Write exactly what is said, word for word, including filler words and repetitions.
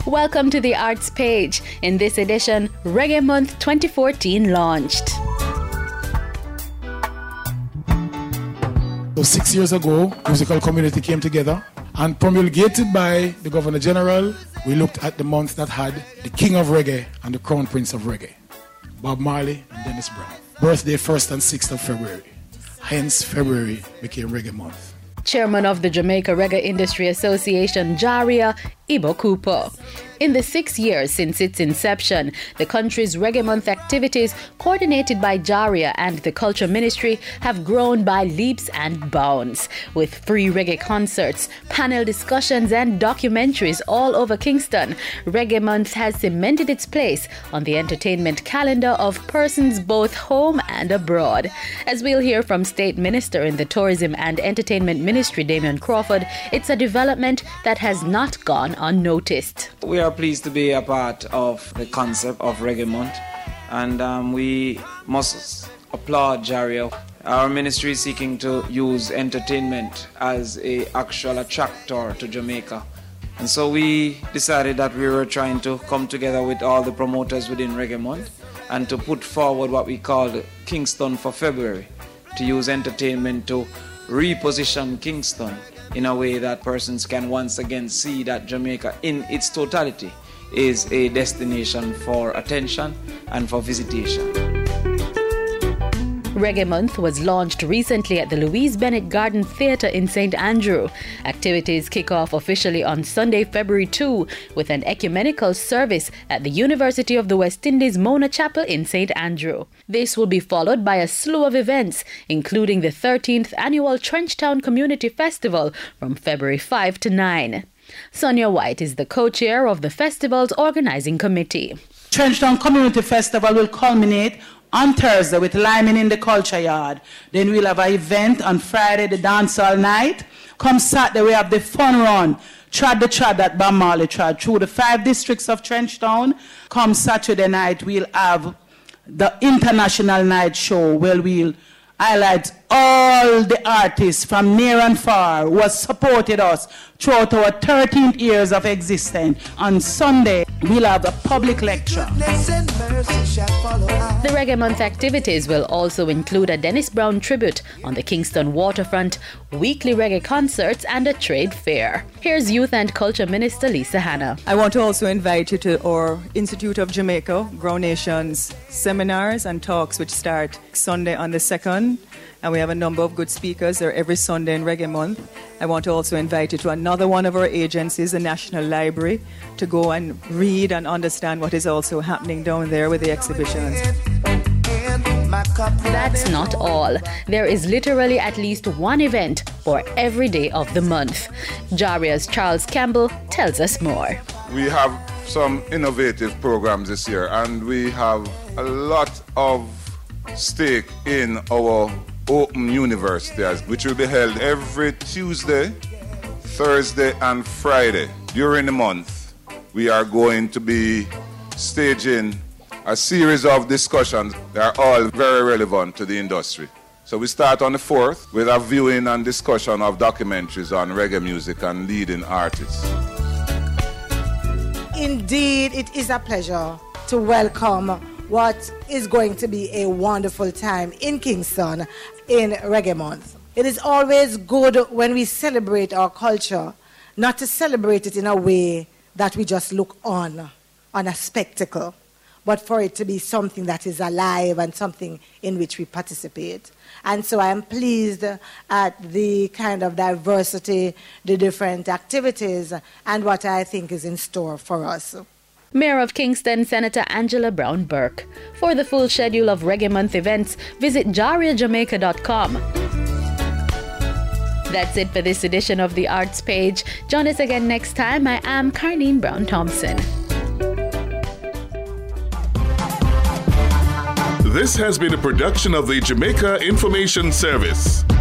Welcome to the Arts Page. In this edition, Reggae Month twenty fourteen launched. So six years ago, musical community came together and promulgated by the Governor General, we looked at the month that had the King of Reggae and the Crown Prince of Reggae, Bob Marley and Dennis Brown. Birthday first and sixth of February. Hence, February became Reggae Month. Chairman of the Jamaica Reggae Industry Association, Jaria, Ibo Cooper. In the six years since its inception, the country's Reggae Month activities, coordinated by Jaria and the Culture Ministry, have grown by leaps and bounds. With free reggae concerts, panel discussions and documentaries all over Kingston, Reggae Month has cemented its place on the entertainment calendar of persons both home and abroad. As we'll hear from State Minister in the Tourism and Entertainment Ministry, Damian Crawford, it's a development that has not gone unnoticed. We are pleased to be a part of the concept of Reggae Month, and um, we must applaud Jaria. Our ministry is seeking to use entertainment as an actual attractor to Jamaica. And so we decided that we were trying to come together with all the promoters within Reggae Month and to put forward what we call Kingston for February, to use entertainment to reposition Kingston in a way that persons can once again see that Jamaica in its totality is a destination for attention and for visitation. Reggae Month was launched recently at the Louise Bennett Garden Theatre in Saint Andrew. Activities kick off officially on Sunday, February second, with an ecumenical service at the University of the West Indies Mona Chapel in Saint Andrew. This will be followed by a slew of events, including the thirteenth Annual Trenchtown Community Festival from February fifth to ninth. Sonia White is the co-chair of the festival's organizing committee. Trenchtown Community Festival will culminate on Thursday with Liming in the Culture Yard. Then we'll have an event on Friday, the dancehall night. Come Saturday, we have the fun run, Trad the Trad that Bob Marley trad through the five districts of Trenchtown. Come Saturday night, we'll have the International Night Show, where we'll highlight all the artists from near and far who have supported us throughout our thirteen years of existence. On Sunday, we'll have a public lecture. The Reggae Month activities will also include a Dennis Brown tribute on the Kingston waterfront, weekly reggae concerts and a trade fair. Here's Youth and Culture Minister Lisa Hanna. I want to also invite you to our Institute of Jamaica, Grow Nations seminars and talks, which start Sunday on the second. And we have a number of good speakers there every Sunday in Reggae Month. I want to also invite you to another one of our agencies, the National Library, to go and read and understand what is also happening down there with the exhibitions. That's not all. There is literally at least one event for every day of the month. Jaria's Charles Campbell tells us more. We have some innovative programs this year, and we have a lot of stake in our Open University, which will be held every Tuesday, Thursday and Friday. During the month, we are going to be staging a series of discussions that are all very relevant to the industry. So we start on the fourth with a viewing and discussion of documentaries on reggae music and leading artists. Indeed, it is a pleasure to welcome what is going to be a wonderful time in Kingston in Reggae Month. It is always good when we celebrate our culture, not to celebrate it in a way that we just look on, on a spectacle, but for it to be something that is alive and something in which we participate. And so I am pleased at the kind of diversity, the different activities, and what I think is in store for us. Mayor of Kingston, Senator Angela Brown Burke. For the full schedule of Reggae Month events, visit jaria jamaica dot com. That's it for this edition of the Arts Page. Join us again next time. I am Carneen Brown Thompson. This has been a production of the Jamaica Information Service.